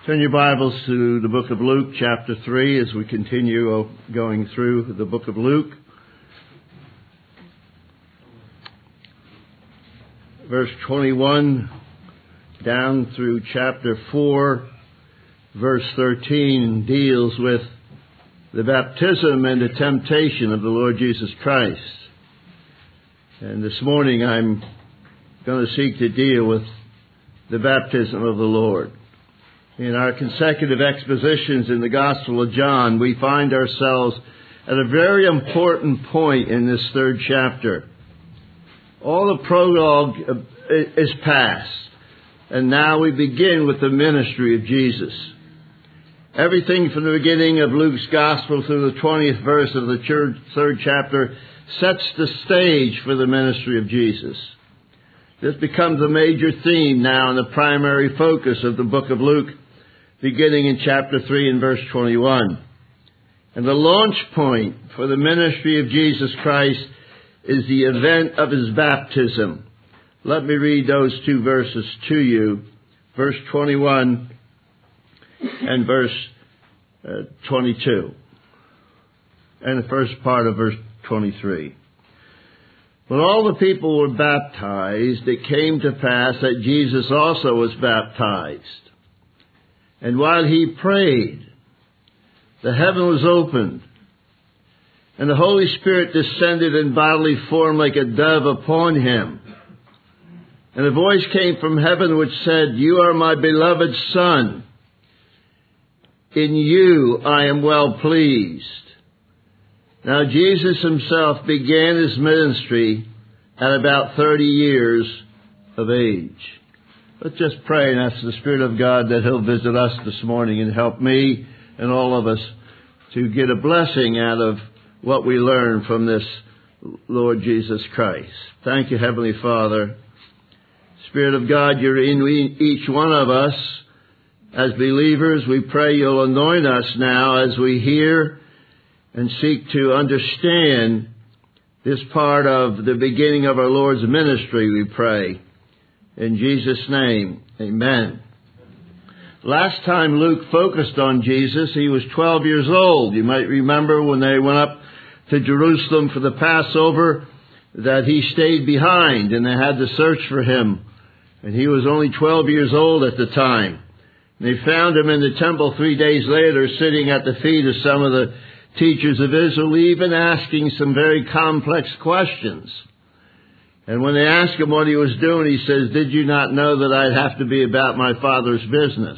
Turn your Bibles to the book of Luke, chapter 3, as we continue going through the book of Luke. Verse 21 down through chapter 4, verse 13 deals with the baptism and the temptation of the Lord Jesus Christ. And this morning I'm going to seek to deal with the baptism of the Lord. In our consecutive expositions in the Gospel of John, we find ourselves at a very important point in this third chapter. All the prologue is past, and now we begin with the ministry of Jesus. Everything from the beginning of Luke's Gospel through the 20th verse of the third chapter sets the stage for the ministry of Jesus. This becomes a major theme now and the primary focus of the book of Luke, beginning in chapter 3 and verse 21. And the launch point for the ministry of Jesus Christ is the event of his baptism. Let me read those two verses to you, verse 21 and verse 22, and the first part of verse 23. When all the people were baptized, it came to pass that Jesus also was baptized. And while he prayed, the heaven was opened, and the Holy Spirit descended in bodily form like a dove upon him. And a voice came from heaven which said, "You are my beloved Son. In you I am well pleased." Now Jesus himself began his ministry at about 30 years of age. Let's just pray and ask the Spirit of God that he'll visit us this morning and help me and all of us to get a blessing out of what we learn from this Lord Jesus Christ. Thank you, Heavenly Father. Spirit of God, you're in each one of us as believers. We pray you'll anoint us now as we hear and seek to understand this part of the beginning of our Lord's ministry, we pray. In Jesus' name, amen. Last time Luke focused on Jesus, he was 12 years old. You might remember when they went up to Jerusalem for the Passover that he stayed behind and they had to search for him. And he was only 12 years old at the time. And they found him in the temple 3 days later, sitting at the feet of some of the teachers of Israel, even asking some very complex questions. And when they asked him what he was doing, he says, "Did you not know that I'd have to be about my Father's business?"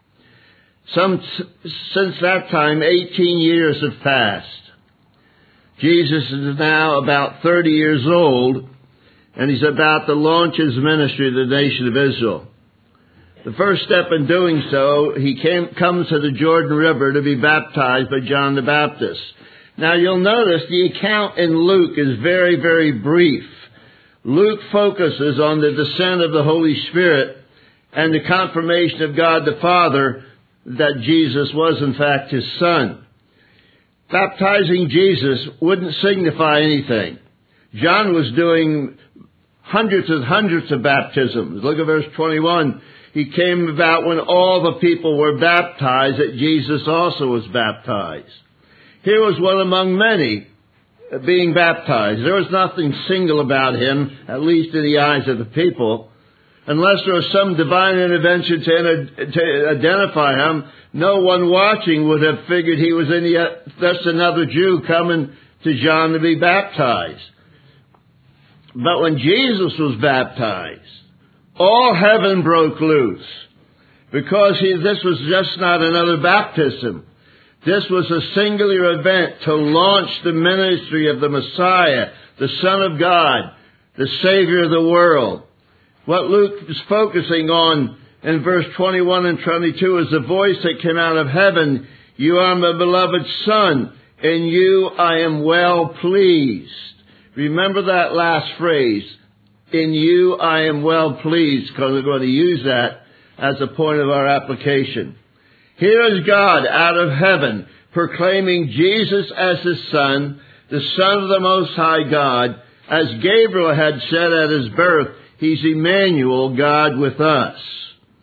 Since that time, 18 years have passed. Jesus is now about 30 years old, and he's about to launch his ministry to the nation of Israel. The first step in doing so, he comes to the Jordan River to be baptized by John the Baptist. Now you'll notice the account in Luke is very, very brief. Luke focuses on the descent of the Holy Spirit and the confirmation of God the Father that Jesus was in fact his Son. Baptizing Jesus wouldn't signify anything. John was doing hundreds of baptisms. Look at verse 21. He came about when all the people were baptized that Jesus also was baptized. Here was one among many being baptized. There was nothing single about him, at least in the eyes of the people. Unless there was some divine intervention to identify him, no one watching would have figured he was just another Jew coming to John to be baptized. But when Jesus was baptized, all heaven broke loose, because this was just not another baptism. This was a singular event to launch the ministry of the Messiah, the Son of God, the Savior of the world. What Luke is focusing on in verse 21 and 22 is the voice that came out of heaven. "You are my beloved Son. In you I am well pleased." Remember that last phrase. "In you I am well pleased," because we're going to use that as a point of our application. Here is God out of heaven proclaiming Jesus as his Son, the Son of the Most High God. As Gabriel had said at his birth, he's Emmanuel, God with us.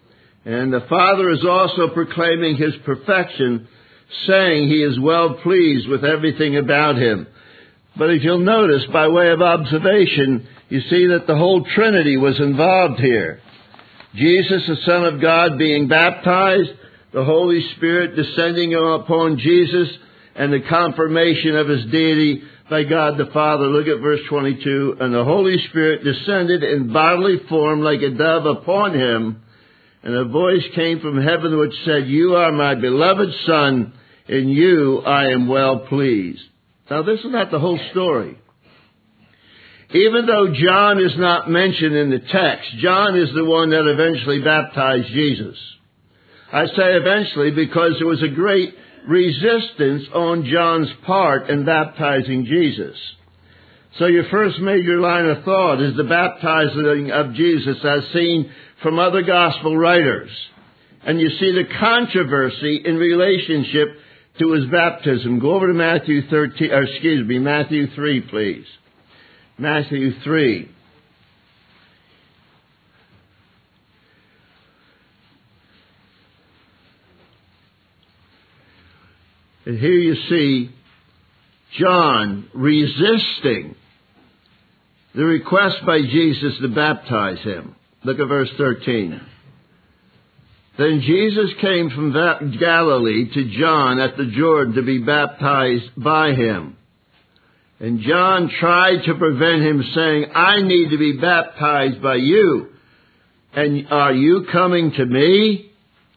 And the Father is also proclaiming His perfection, saying He is well pleased with everything about Him. But as you'll notice, by way of observation, you see that the whole Trinity was involved here. Jesus, the Son of God, being baptized, the Holy Spirit descending upon Jesus, and the confirmation of His deity by God the Father. Look at verse 22. And the Holy Spirit descended in bodily form like a dove upon Him, and a voice came from heaven which said, You are my beloved Son, in you I am well pleased. Now this is not the whole story. Even though John is not mentioned in the text, John is the one that eventually baptized Jesus. I say eventually because there was a great resistance on John's part in baptizing Jesus. So your first major line of thought is the baptizing of Jesus as seen from other gospel writers. And you see the controversy in relationship to His baptism. Go over to Matthew 3, please. Matthew 3. And here you see John resisting the request by Jesus to baptize him. Look at verse 13. Then Jesus came from Galilee to John at the Jordan to be baptized by him. And John tried to prevent him, saying, I need to be baptized by you, and are you coming to me?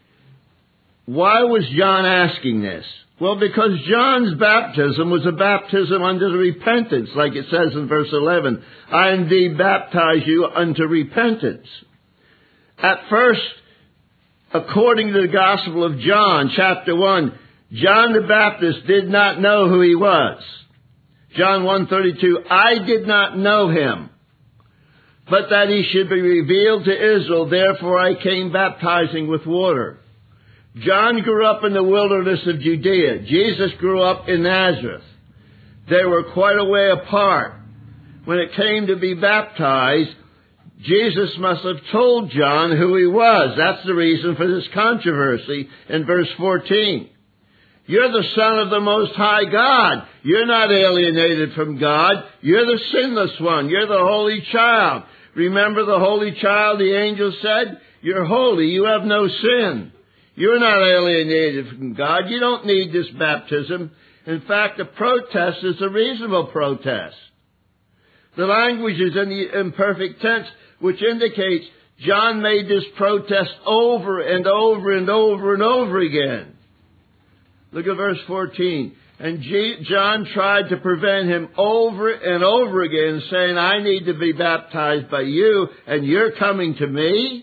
Why was John asking this? Well, because John's baptism was a baptism unto repentance, like it says in verse 11. I indeed baptize you unto repentance. At first, according to the Gospel of John, chapter 1, John the Baptist did not know who he was. John 1:32, I did not know him, but that he should be revealed to Israel, therefore I came baptizing with water. John grew up in the wilderness of Judea. Jesus grew up in Nazareth. They were quite a way apart. When it came to be baptized, Jesus must have told John who he was. That's the reason for this controversy in verse 14. You're the Son of the Most High God. You're not alienated from God. You're the sinless one. You're the holy child. Remember the holy child, the angel said? You're holy. You have no sin. You're not alienated from God. You don't need this baptism. In fact, the protest is a reasonable protest. The language is in the imperfect tense, which indicates John made this protest over and over and over and over again. Look at verse 14. And John tried to prevent him over and over again, saying, I need to be baptized by you, and you're coming to me?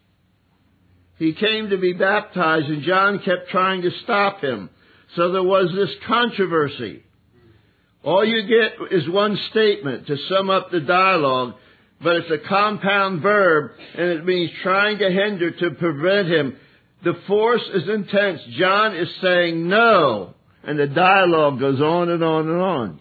He came to be baptized, and John kept trying to stop him. So there was this controversy. All you get is one statement to sum up the dialogue, but it's a compound verb, and it means trying to hinder, to prevent him. The force is intense. John is saying no, and the dialogue goes on and on and on.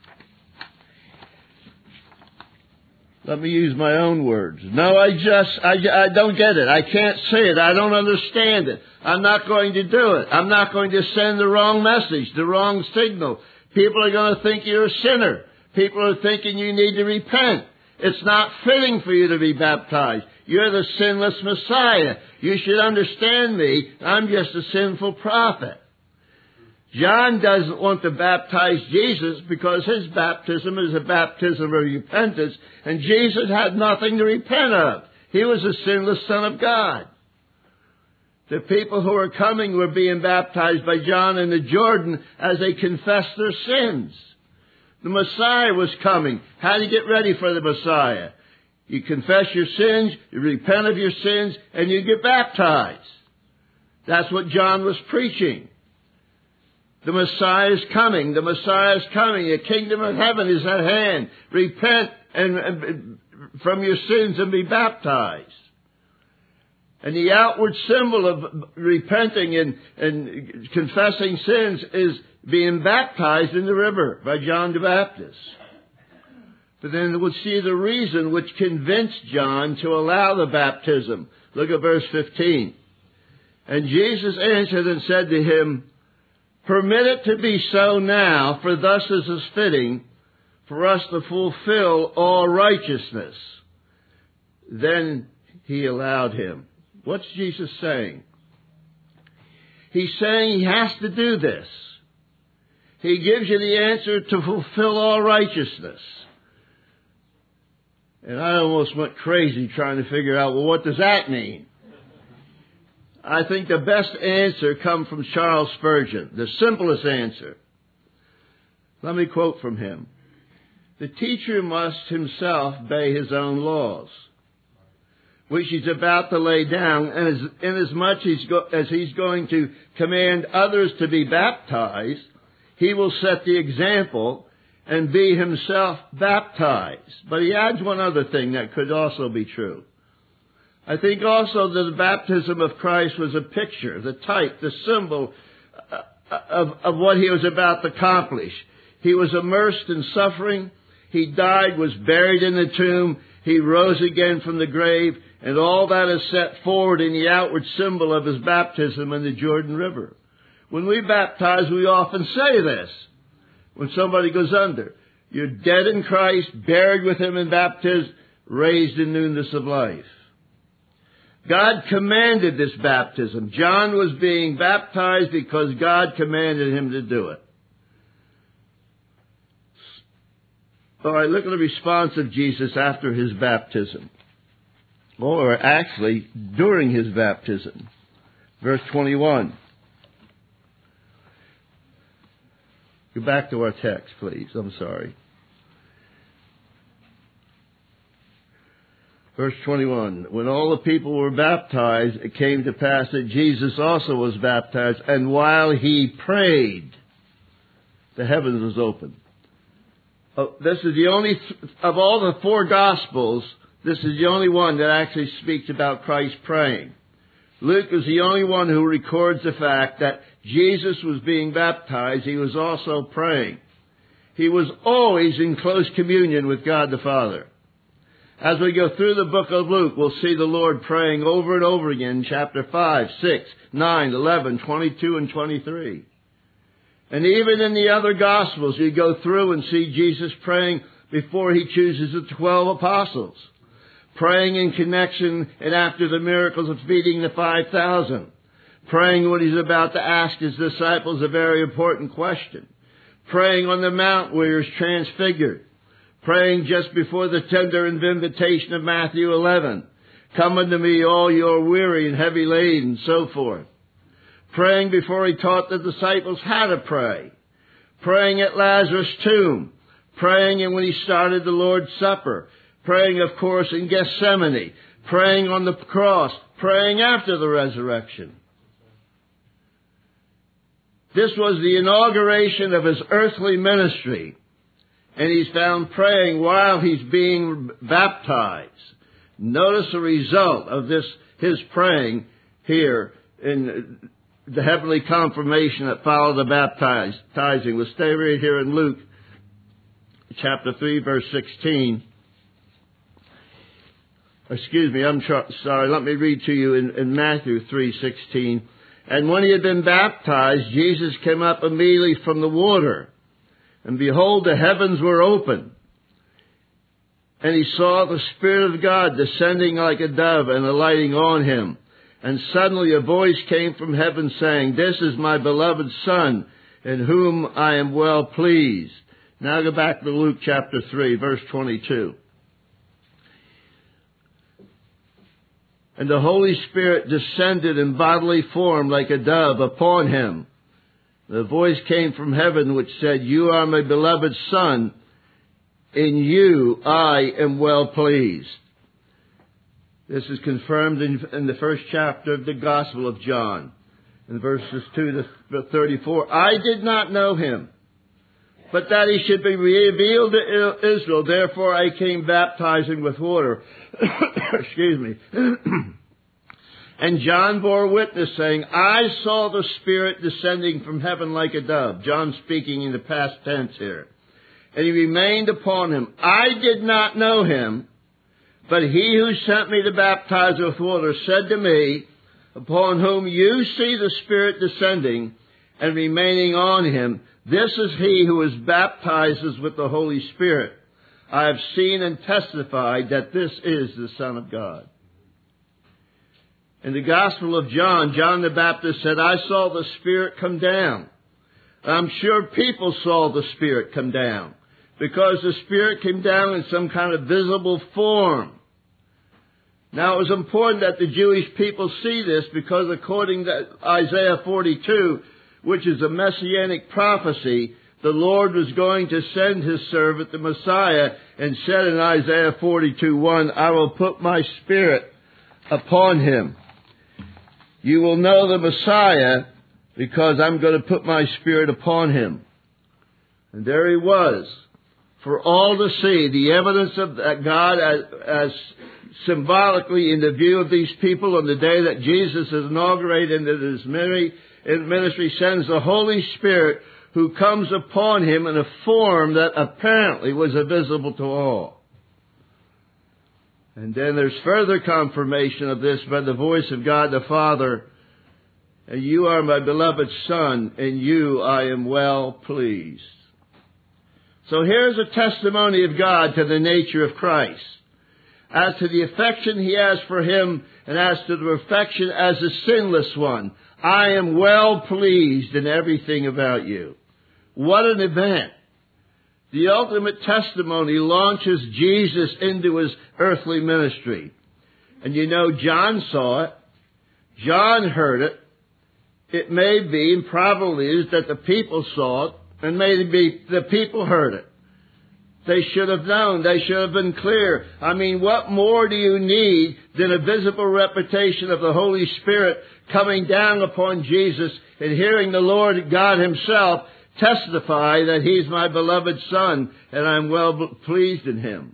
Let me use my own words. No, I don't get it. I can't say it. I don't understand it. I'm not going to do it. I'm not going to send the wrong message, the wrong signal. People are going to think you're a sinner. People are thinking you need to repent. It's not fitting for you to be baptized. You're the sinless Messiah. You should understand me. I'm just a sinful prophet. John doesn't want to baptize Jesus because his baptism is a baptism of repentance, and Jesus had nothing to repent of. He was a sinless Son of God. The people who were coming were being baptized by John in the Jordan as they confessed their sins. The Messiah was coming. How do you get ready for the Messiah? You confess your sins, you repent of your sins, and you get baptized. That's what John was preaching. The Messiah is coming. The Messiah is coming. The kingdom of heaven is at hand. Repent and from your sins and be baptized. And the outward symbol of repenting and confessing sins is being baptized in the river by John the Baptist. But then we'll see the reason which convinced John to allow the baptism. Look at verse 15. And Jesus answered and said to him, permit it to be so now, for thus is it fitting for us to fulfill all righteousness. Then he allowed him. What's Jesus saying? He's saying he has to do this. He gives you the answer to fulfill all righteousness. And I almost went crazy trying to figure out, well, what does that mean? I think the best answer comes from Charles Spurgeon, the simplest answer. Let me quote from him. The teacher must himself obey his own laws, which he's about to lay down, and inasmuch as he's going to command others to be baptized, he will set the example and be himself baptized. But he adds one other thing that could also be true. I think also that the baptism of Christ was a picture, the type, the symbol of what he was about to accomplish. He was immersed in suffering. He died, was buried in the tomb. He rose again from the grave. And all that is set forward in the outward symbol of his baptism in the Jordan River. When we baptize, we often say this. When somebody goes under, you're dead in Christ, buried with him in baptism, raised in newness of life. God commanded this baptism. John was being baptized because God commanded him to do it. All right, look at the response of Jesus after his baptism. Or actually, during his baptism. Verse 21. Go back to our text, please. I'm sorry. Verse 21. When all the people were baptized, it came to pass that Jesus also was baptized. And while he prayed, the heavens was opened. This is the only, of all the four Gospels, this is the only one that actually speaks about Christ praying. Luke is the only one who records the fact that Jesus was being baptized. He was also praying. He was always in close communion with God the Father. As we go through the book of Luke, we'll see the Lord praying over and over again in chapter 5, 6, 9, 11, 22, and 23. And even in the other Gospels, you go through and see Jesus praying before he chooses the 12 apostles. Praying in connection and after the miracles of feeding the 5,000. Praying when he's about to ask his disciples a very important question. Praying on the mount where he's transfigured. Praying just before the tender invitation of Matthew 11. Come unto me, all you are weary and heavy laden, and so forth. Praying before he taught the disciples how to pray. Praying at Lazarus' tomb. Praying and when he started the Lord's Supper. Praying, of course, in Gethsemane. Praying on the cross. Praying after the resurrection. This was the inauguration of his earthly ministry. And he's found praying while he's being baptized. Notice the result of this, his praying here in the heavenly confirmation that followed the baptizing. We'll stay right here in Luke chapter 3, verse 16. Excuse me, I'm sorry. Let me read to you in Matthew 3:16. And when he had been baptized, Jesus came up immediately from the water. And behold, the heavens were open. And he saw the Spirit of God descending like a dove and alighting on him. And suddenly a voice came from heaven saying, This is my beloved Son, in whom I am well pleased. Now go back to Luke chapter 3, verse 22. And the Holy Spirit descended in bodily form like a dove upon him. The voice came from heaven which said, You are my beloved Son. In you I am well pleased. This is confirmed in the first chapter of the Gospel of John, in verses 2 to 34. I did not know him, but that he should be revealed to Israel. Therefore I came baptizing with water. Excuse me. And John bore witness, saying, I saw the Spirit descending from heaven like a dove. John speaking in the past tense here. And he remained upon him. I did not know him, but he who sent me to baptize with water said to me, upon whom you see the Spirit descending and remaining on him, this is he who is baptizes with the Holy Spirit. I have seen and testified that this is the Son of God. In the Gospel of John, John the Baptist said, I saw the Spirit come down. I'm sure people saw the Spirit come down, because the Spirit came down in some kind of visible form. Now, it was important that the Jewish people see this, because according to Isaiah 42, which is a messianic prophecy, the Lord was going to send his servant, the Messiah, and said in Isaiah 42:1, I will put my Spirit upon him. You will know the Messiah because I'm going to put my Spirit upon him. And there he was, for all to see, the evidence of God as symbolically in the view of these people on the day that Jesus is inaugurated into his ministry, sends the Holy Spirit, who comes upon him in a form that apparently was visible to all. And then there's further confirmation of this by the voice of God the Father. And you are my beloved Son, in you I am well pleased. So here's a testimony of God to the nature of Christ, as to the affection he has for him, and as to the affection as a sinless one. I am well pleased in everything about you. What an event. The ultimate testimony launches Jesus into his earthly ministry. And you know, John saw it. John heard it. It may be, and probably is, that the people saw it, and maybe the people heard it. They should have known. They should have been clear. I mean, what more do you need than a visible representation of the Holy Spirit coming down upon Jesus and hearing the Lord God himself testify that he's my beloved Son and I'm well pleased in him?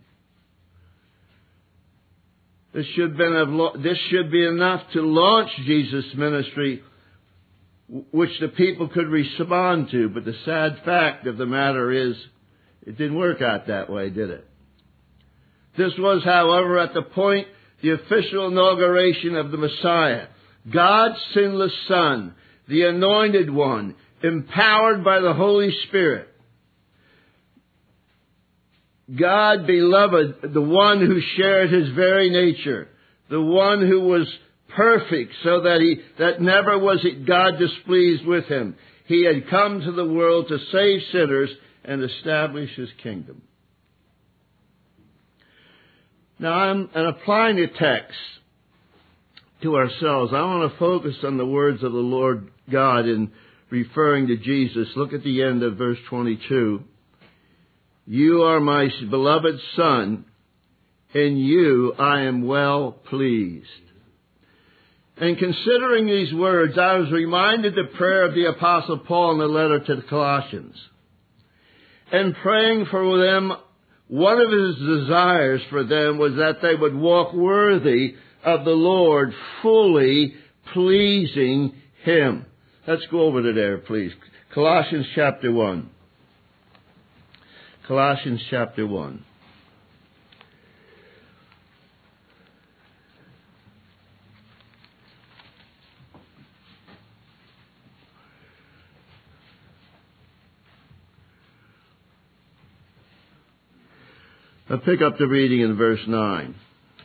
This should be enough to launch Jesus' ministry, which the people could respond to. But the sad fact of the matter is, it didn't work out that way, did it? This was, however, at the point, the official inauguration of the Messiah, God's sinless Son, the Anointed One, empowered by the Holy Spirit. God, beloved, the one who shared his very nature, the one who was perfect, so that never was God displeased with him. He had come to the world to save sinners and establish his kingdom. Now, in applying the text to ourselves, I want to focus on the words of the Lord God in referring to Jesus. Look at the end of verse 22. You are my beloved Son, in you I am well pleased. And considering these words, I was reminded of the prayer of the Apostle Paul in the letter to the Colossians. And praying for them, one of his desires for them was that they would walk worthy of the Lord, fully pleasing him. Let's go over to there, please. Colossians chapter 1. Colossians chapter 1. I'll pick up the reading in verse 9.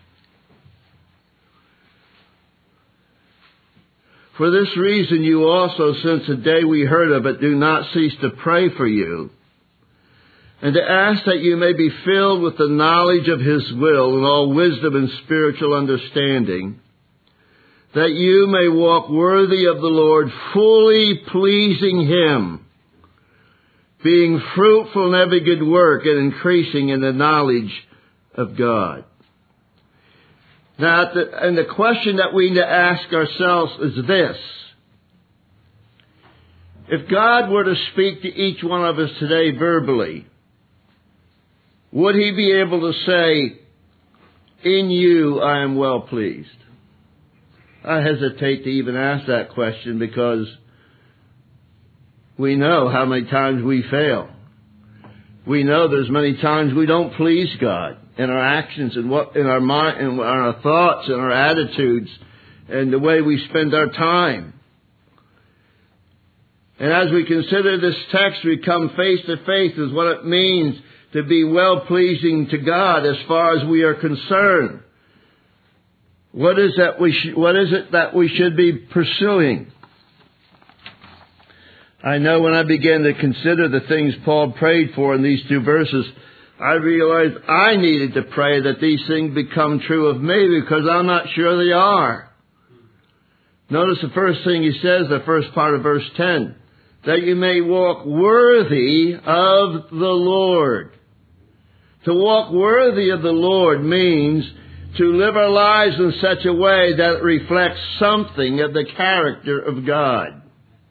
For this reason you also, since the day we heard of it, do not cease to pray for you, and to ask that you may be filled with the knowledge of his will and all wisdom and spiritual understanding, that you may walk worthy of the Lord, fully pleasing him, being fruitful in every good work and increasing in the knowledge of God. Now, and the question that we need to ask ourselves is this. If God were to speak to each one of us today verbally, would he be able to say, in you I am well pleased? I hesitate to even ask that question, because we know how many times we fail. We know there's many times we don't please God in our actions and in our mind, and our thoughts and our attitudes and the way we spend our time. And as we consider this text, we come face to face with what it means to be well-pleasing to God as far as we are concerned. What is it that we should be pursuing? I know when I began to consider the things Paul prayed for in these two verses, I realized I needed to pray that these things become true of me, because I'm not sure they are. Notice the first thing he says, the first part of verse 10, that you may walk worthy of the Lord. To walk worthy of the Lord means to live our lives in such a way that it reflects something of the character of God.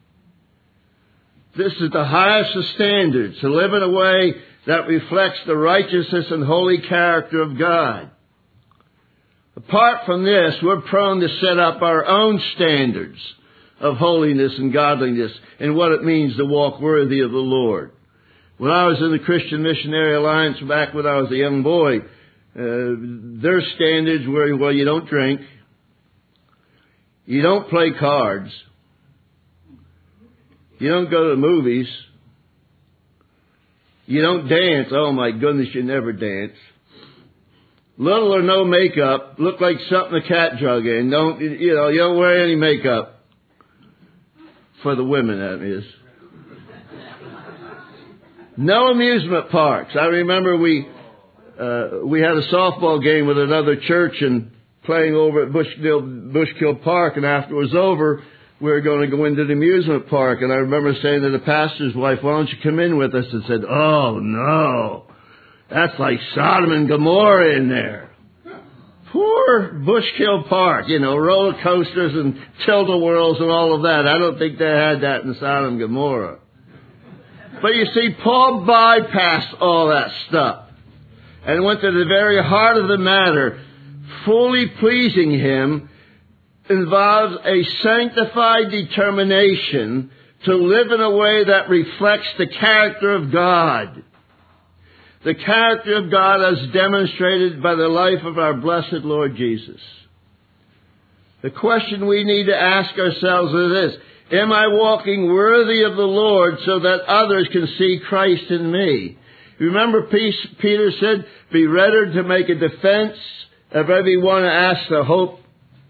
This is the highest of standards, to live in a way that reflects the righteousness and holy character of God. Apart from this, we're prone to set up our own standards of holiness and godliness and what it means to walk worthy of the Lord. When I was in the Christian Missionary Alliance back when I was a young boy, their standards were, well, you don't drink, you don't play cards, you don't go to the movies, you don't dance. Oh my goodness, you never dance. Little or no makeup, look like something a cat drug in. You don't wear any makeup. For the women, that is. No amusement parks. I remember we had a softball game with another church and playing over at Bushkill Park, and after it was over, we were going to go into the amusement park, and I remember saying to the pastor's wife, why don't you come in with us? And said, oh no, that's like Sodom and Gomorrah in there. Poor Bushkill Park, roller coasters and tilt-a-whirls and all of that. I don't think they had that in Sodom and Gomorrah. But you see, Paul bypassed all that stuff and went to the very heart of the matter. Fully pleasing Him involves a sanctified determination to live in a way that reflects the character of God. The character of God as demonstrated by the life of our blessed Lord Jesus. The question we need to ask ourselves is this: am I walking worthy of the Lord so that others can see Christ in me? Remember Peter said, be ready to make a defense of everyone who asks the hope,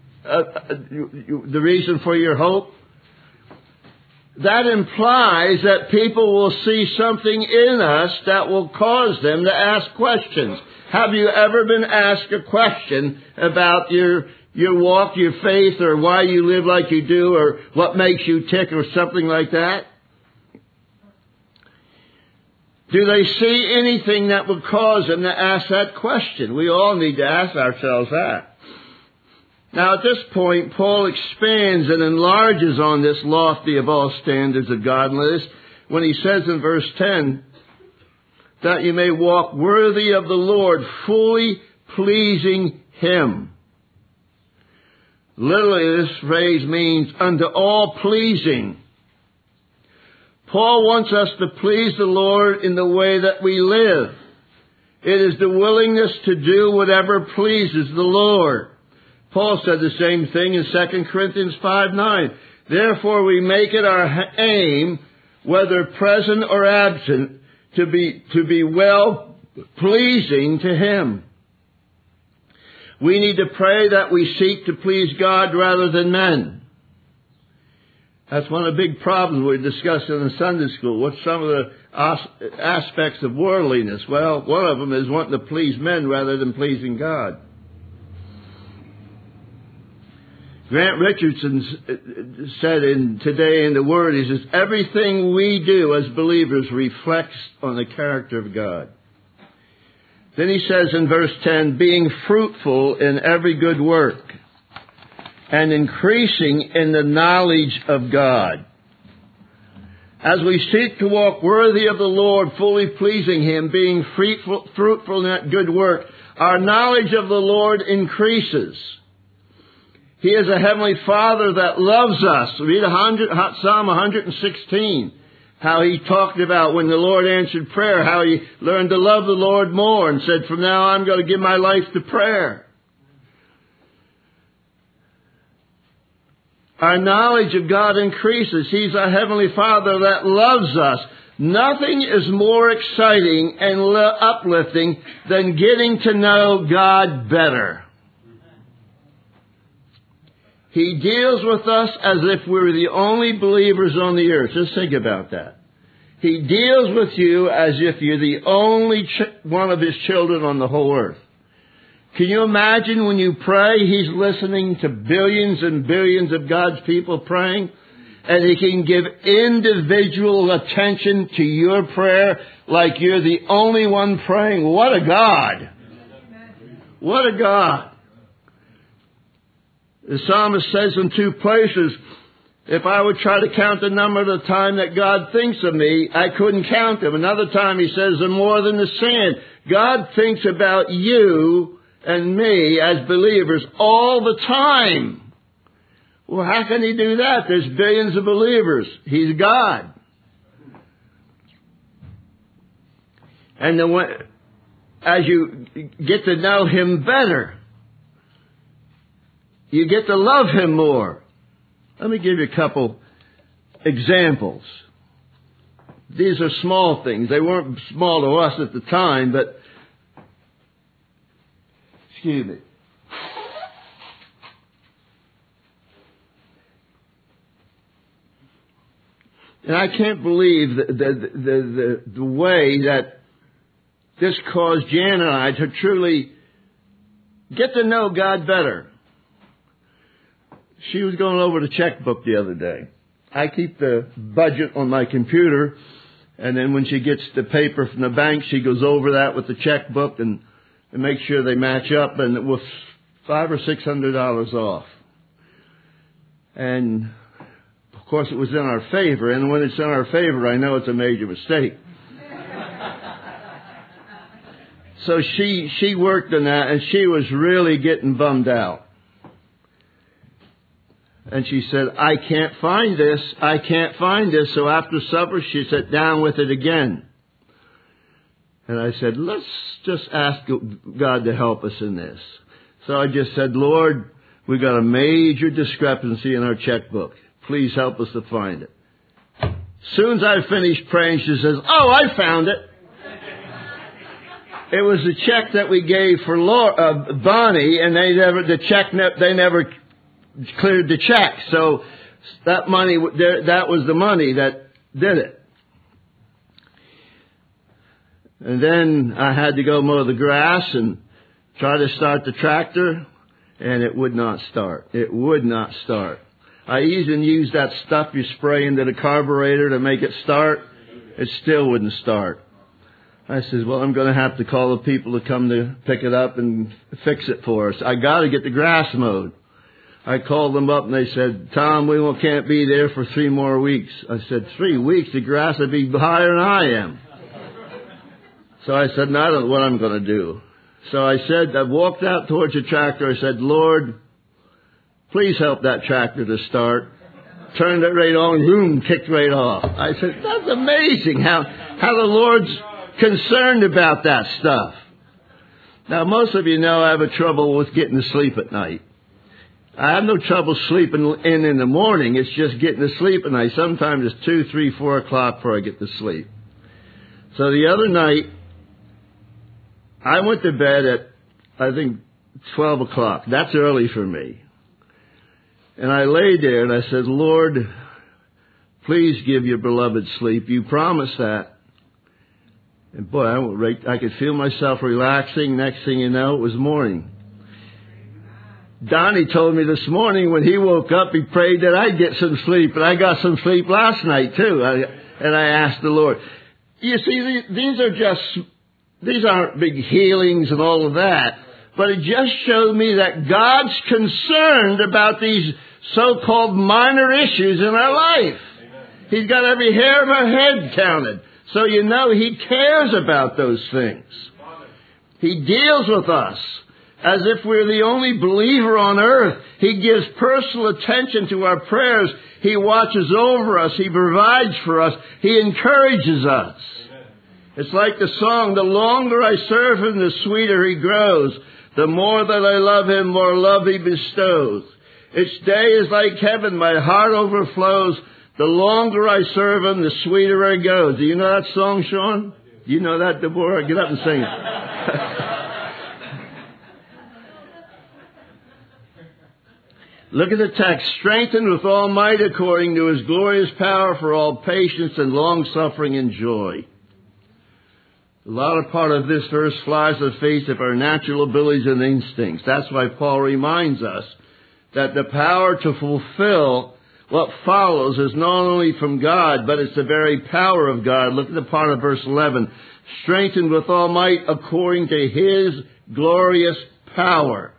the reason for your hope. That implies that people will see something in us that will cause them to ask questions. Have you ever been asked a question about your walk, your faith, or why you live like you do, or what makes you tick, or something like that? Do they see anything that would cause them to ask that question? We all need to ask ourselves that. Now, at this point, Paul expands and enlarges on this lofty of all standards of godliness when he says in verse 10, that you may walk worthy of the Lord, fully pleasing Him. Literally, this phrase means unto all pleasing. Paul wants us to please the Lord in the way that we live. It is the willingness to do whatever pleases the Lord. Paul said the same thing in 2 Corinthians 5:9. Therefore we make it our aim, whether present or absent, to be well pleasing to Him. We need to pray that we seek to please God rather than men. That's one of the big problems we discussed in the Sunday school. What's some of the aspects of worldliness? Well, one of them is wanting to please men rather than pleasing God. Grant Richardson said Today in the Word, he says, everything we do as believers reflects on the character of God. Then he says in verse 10, being fruitful in every good work and increasing in the knowledge of God. As we seek to walk worthy of the Lord, fully pleasing Him, being fruitful in that good work, our knowledge of the Lord increases. He is a Heavenly Father that loves us. Read Psalm 116, how He talked about when the Lord answered prayer, how He learned to love the Lord more and said, from now I'm going to give my life to prayer. Our knowledge of God increases. He's our Heavenly Father that loves us. Nothing is more exciting and uplifting than getting to know God better. He deals with us as if we're the only believers on the earth. Just think about that. He deals with you as if you're the only one of His children on the whole earth. Can you imagine when you pray, He's listening to billions and billions of God's people praying? And He can give individual attention to your prayer like you're the only one praying. What a God! What a God! The psalmist says in 2 places, if I would try to count the number of the time that God thinks of me, I couldn't count them. Another time He says, they're more than the sand. God thinks about you and me as believers all the time. Well, how can He do that? There's billions of believers. He's God. And as you get to know Him better, you get to love Him more. Let me give you a couple examples. These are small things. They weren't small to us at the time, but excuse me. And I can't believe the way that this caused Jan and I to truly get to know God better. She was going over the checkbook the other day. I keep the budget on my computer, and then when she gets the paper from the bank, she goes over that with the checkbook and makes sure they match up, and it was $500 or $600 off. And of course, it was in our favor, and when it's in our favor, I know it's a major mistake. So she worked on that, and she was really getting bummed out. And she said, I can't find this. I can't find this. So after supper, she sat down with it again. And I said, let's just ask God to help us in this. So I just said, Lord, we've got a major discrepancy in our checkbook. Please help us to find it. As soon as I finished praying, she says, oh, I found it. It was the check that we gave for Bonnie, and they never cleared the check. So that money, that was the money that did it. And then I had to go mow the grass and try to start the tractor, and it would not start. It would not start. I even used that stuff you spray into the carburetor to make it start. It still wouldn't start. I said, well, I'm going to have to call the people to come to pick it up and fix it for us. I got to get the grass mowed. I called them up and they said, Tom, we can't be there for 3 more weeks. I said, 3 weeks? The grass would be higher than I am. So I said, no, I don't know what I'm going to do. So I walked out towards the tractor. I said, Lord, please help that tractor to start. Turned it right on, boom, kicked right off. I said, that's amazing how the Lord's concerned about that stuff. Now, most of you know I have a trouble with getting to sleep at night. I have no trouble sleeping in the morning. It's just getting to sleep at night. Sometimes it's 2, 3, 4 o'clock before I get to sleep. So the other night, I went to bed at, I think, 12 o'clock. That's early for me. And I lay there and I said, Lord, please give your beloved sleep. You promised that. And boy, I could feel myself relaxing. Next thing you know, it was morning. Donnie told me this morning when he woke up, he prayed that I'd get some sleep. And I got some sleep last night too. And I asked the Lord. You see, these aren't big healings and all of that. But it just showed me that God's concerned about these so-called minor issues in our life. Amen. He's got every hair of our head counted. So you know He cares about those things. He deals with us as if we're the only believer on earth. He gives personal attention to our prayers. He watches over us. He provides for us. He encourages us. Amen. It's like the song, the longer I serve Him, the sweeter He grows. The more that I love Him, more love He bestows. Each day is like heaven. My heart overflows. The longer I serve Him, the sweeter it goes. Do you know that song, Sean? You know that, Deborah? Get up and sing it. Look at the text. Strengthened with all might according to His glorious power for all patience and long-suffering and joy. A lot of part of this verse flies in the face of our natural abilities and instincts. That's why Paul reminds us that the power to fulfill what follows is not only from God, but it's the very power of God. Look at the part of verse 11. Strengthened with all might according to His glorious power.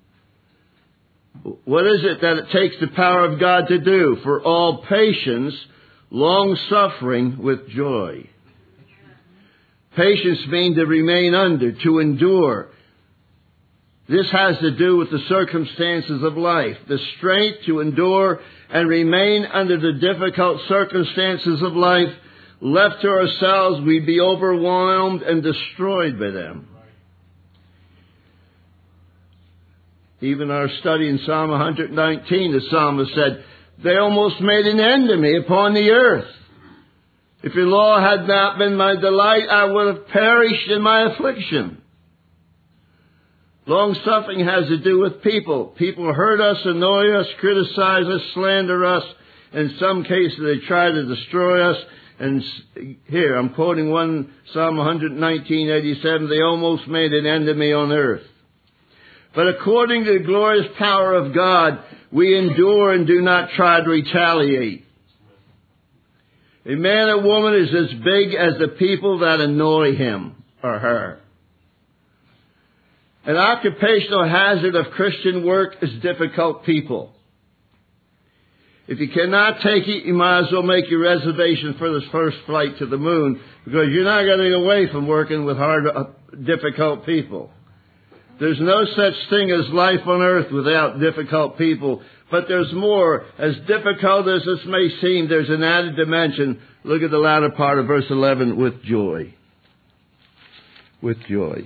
What is it that it takes the power of God to do? For all patience, long-suffering with joy. Patience means to remain under, to endure. This has to do with the circumstances of life. The strength to endure and remain under the difficult circumstances of life. Left to ourselves, we'd be overwhelmed and destroyed by them. Even our study in Psalm 119, the psalmist said, they almost made an end of me upon the earth. If your law had not been my delight, I would have perished in my affliction. Long-suffering has to do with people. People hurt us, annoy us, criticize us, slander us. In some cases, they try to destroy us. And here, I'm quoting one Psalm 119:87, they almost made an end of me on earth. But according to the glorious power of God, we endure and do not try to retaliate. A man or woman is as big as the people that annoy him or her. An occupational hazard of Christian work is difficult people. If you cannot take it, you might as well make your reservation for this first flight to the moon, because you're not getting away from working with difficult people. There's no such thing as life on earth without difficult people. But there's more. As difficult as this may seem, there's an added dimension. Look at the latter part of verse 11, with joy. With joy.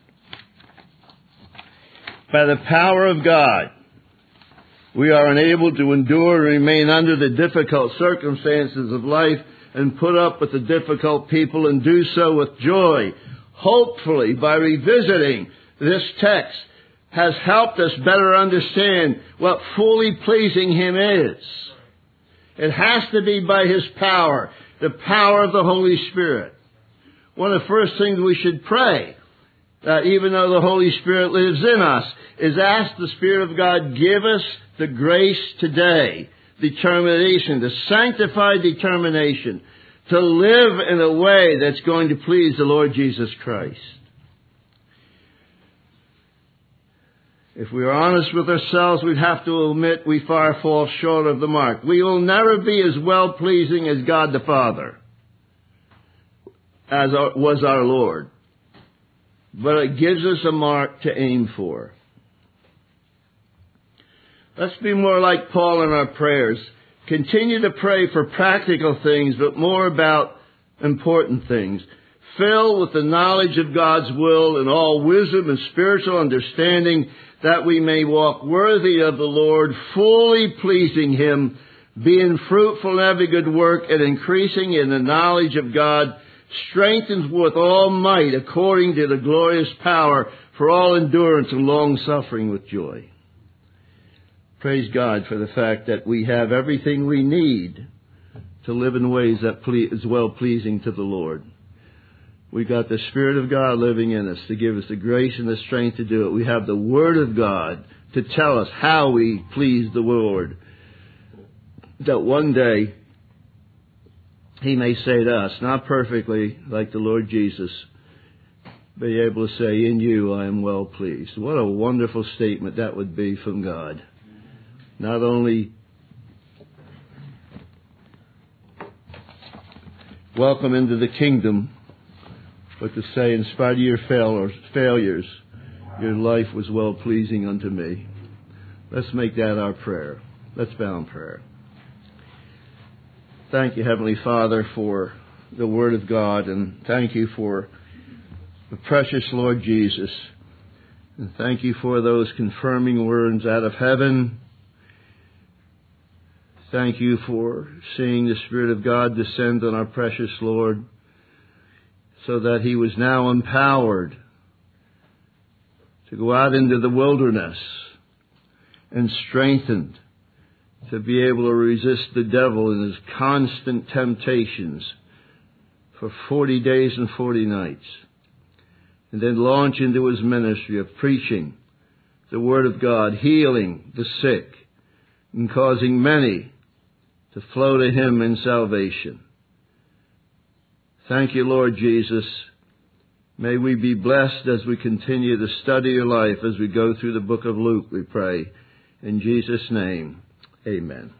By the power of God, we are enabled to endure and remain under the difficult circumstances of life and put up with the difficult people and do so with joy. Hopefully, by revisiting this text has helped us better understand what fully pleasing Him is. It has to be by His power, the power of the Holy Spirit. One of the first things we should pray, even though the Holy Spirit lives in us, is ask the Spirit of God, give us the grace today, determination, the sanctified determination, to live in a way that's going to please the Lord Jesus Christ. If we are honest with ourselves, we'd have to admit we far fall short of the mark. We will never be as well-pleasing as God the Father, as was our Lord. But it gives us a mark to aim for. Let's be more like Paul in our prayers. Continue to pray for practical things, but more about important things. Fill with the knowledge of God's will and all wisdom and spiritual understanding, that we may walk worthy of the Lord, fully pleasing Him, being fruitful in every good work and increasing in the knowledge of God, strengthened with all might according to the glorious power for all endurance and long-suffering with joy. Praise God for the fact that we have everything we need to live in ways that is well-pleasing to the Lord. We got the Spirit of God living in us to give us the grace and the strength to do it. We have the Word of God to tell us how we please the Lord. That one day He may say to us, not perfectly like the Lord Jesus, be able to say, in you I am well pleased. What a wonderful statement that would be from God. Not only welcome into the kingdom, but to say, in spite of your failures, your life was well-pleasing unto me. Let's make that our prayer. Let's bow in prayer. Thank you, Heavenly Father, for the Word of God, and thank you for the precious Lord Jesus. And thank you for those confirming words out of heaven. Thank you for seeing the Spirit of God descend on our precious Lord, so that he was now empowered to go out into the wilderness and strengthened to be able to resist the devil in his constant temptations for 40 days and 40 nights, and then launch into his ministry of preaching the Word of God, healing the sick, and causing many to flow to him in salvation. Thank you, Lord Jesus. May we be blessed as we continue to study your life as we go through the book of Luke, we pray. In Jesus' name, amen.